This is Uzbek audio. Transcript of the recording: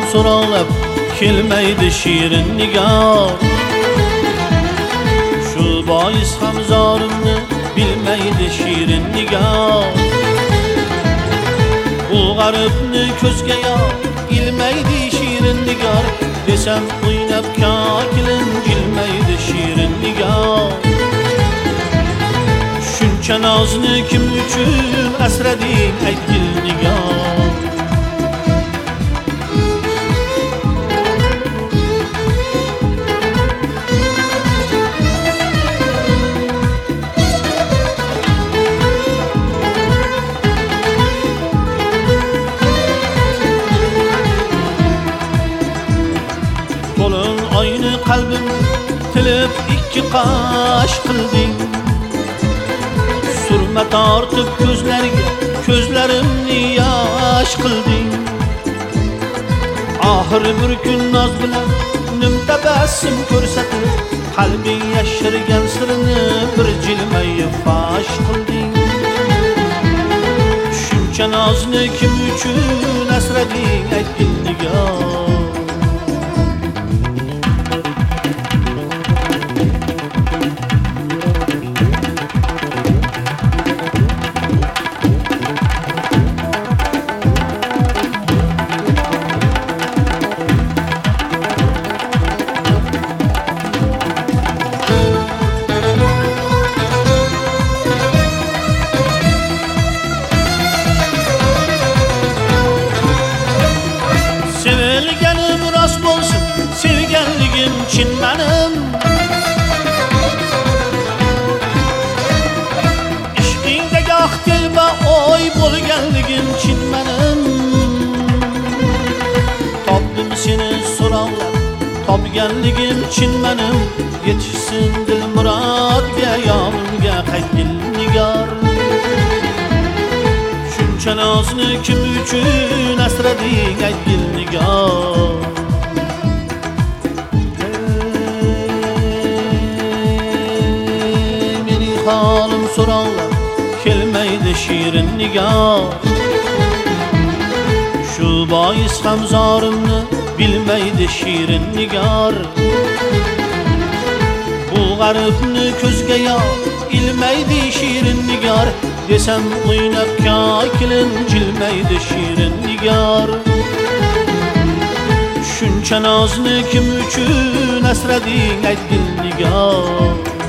so'ralab kelmaydi shirin nigar. Shu bois ham zorimni bilmaydi shirin nigar. Bu g'aribni ko'zga yo'q ilmaydi shirin nigar. Desam o'ynab ko'nglim jilmaydi shirin nigar. Shuncha nozni kim uchun asrading aytgil nigar. To'lin oyni qalbim tilib ikki qash qilding. Surma tortib ko'zlarimni yosh qilding. Oxir bir kun noz bilan nim tabassum ko'rsatib, qalbing yashirgan sirni bir jilmayib fosh qilding. Shuncha nozni kim uchun asrading aytgil nigar. Sevilganim rost bo'lsin, sevganligim chin menim. Ishqingda goh telba oy bo'lganligim chin menim. Topdim seni so'rovlab, topganligim chin menim. Yetishsin dil murodga, yonimga qaytgil nigar. Shuncha nozni kim uchun asrading aytgil nigar. Mening holim so'ralab kelmaydi shirin nigar. Shu bois ham zorimni bilmaydi shirin nigar. Bu g'aribni ko'zga yo'q ilmaydi shirin nigar. Desam o'ynab ko'nglim jilmaydi shirin nigar. Shuncha nozni kim uchun asrading aytgil nigar.